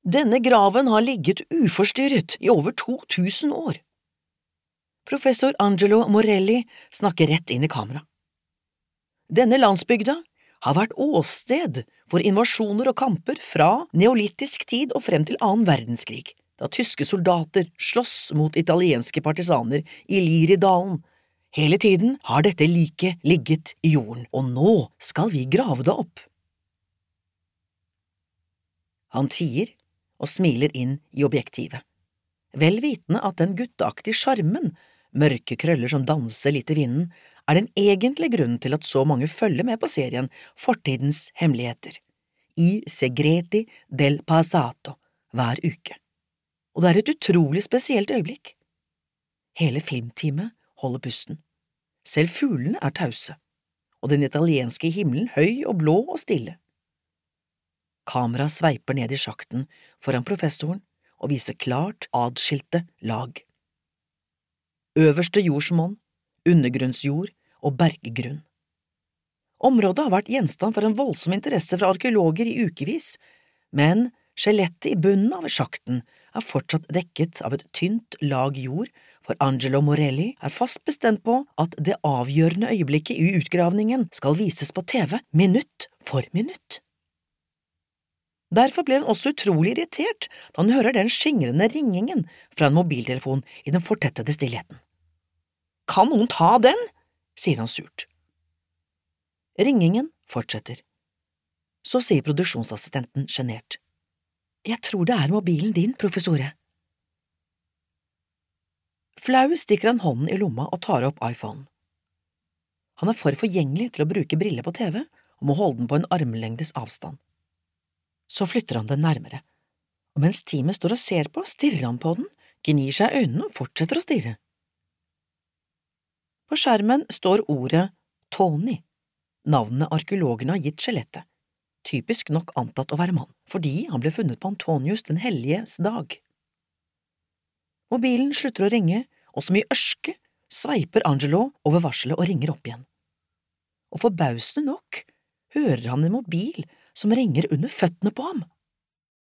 Denne graven har ligget uforstyrret i over 2000 år. Professor Angelo Morelli snakker rett inn i kamera. Denne landsbygda har vært åsted for invasjoner og kamper fra neolitisk tid og frem til annen verdenskrig, da tyske soldater slåss mot italienske partisaner i Liridalen. Hele tiden har dette liket ligget i jorden, og nå skal vi grave det opp. Han tier og smiler inn i objektivet, vel vitende at den gutteaktige sjarmen, mørke krøller som danser litt i vinden, er den egentlige grunnen til at så mange følger med på serien Fortidens hemmeligheter, i Segreti del Passato, hver uke. Og det er et utrolig spesielt øyeblikk. Hele filmteamet holder pusten. Selv fuglene er tause, og den italienske himmelen høy og blå og stille. Kamera sveiper ned i sjakten foran professoren og viser klart adskilte lag. Øverste jordsmonn, undergrunnsjord og berggrunn. Området har vært gjenstand for en voldsom interesse fra arkeologer i ukevis, men skjelettet i bunnen av sjakten er fortsatt dekket av et tynt lag jord, for Angelo Morelli er fast bestemt på at det avgjørende øyeblikket i utgravningen skal vises på TV minutt for minutt. Derfor ble han også utrolig irritert da han hører den skingrende ringingen fra en mobiltelefon i den fortettede stillheten. «Kan noen ta den?» sier han surt. Ringingen fortsetter. Så sier produksjonsassistenten genert. «Jeg tror det er mobilen din, professore.» Flau stikker han hånden i lomma og tar opp iPhone. Han er for forgjengelig til å bruke briller på TV og må holde den på en armlengdes avstand. Så flytter han den nærmere, og mens teamet står og ser på, stirrer han på den, gnir seg i øynene og fortsetter å stirre. På skjermen står ordet Tony, navnet arkeologene har gitt skjelettet, typisk nok antatt å være mann, fordi han ble funnet på Antonius den helliges dag. Mobilen slutter å ringe, og som i ørske sveiper Angelo over varselet og ringer opp igjen. Og forbausende nok hører han en mobil som ringer under føttene på ham.